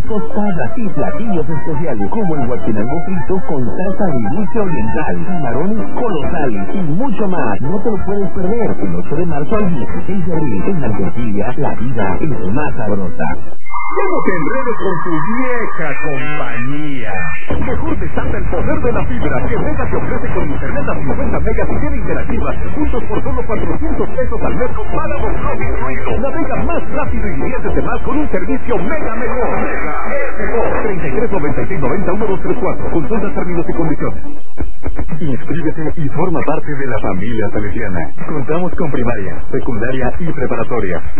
tostadas y platillos especiales como el guachinango frito con salsa de dulce oriental, camarones colosales y mucho más. No te lo puedes perder el 8 de marzo al 16 de abril. En Argentina, la vida es más sabrosa. ¿Cómo te enredes con tu vieja compañía? Mejor desata el poder de la fibra que Mega te ofrece con internet a 50 megas y tiene interactiva, juntos por solo 400 pesos al mes con paga no incluido. Navega más rápido y diviértete más con un servicio Mega mejor. Mega es mejor. 33 96 90 1234. Consulta términos y condiciones. Inscríbete y forma parte de la familia salesiana. Contamos con primaria, secundaria y preparatoria.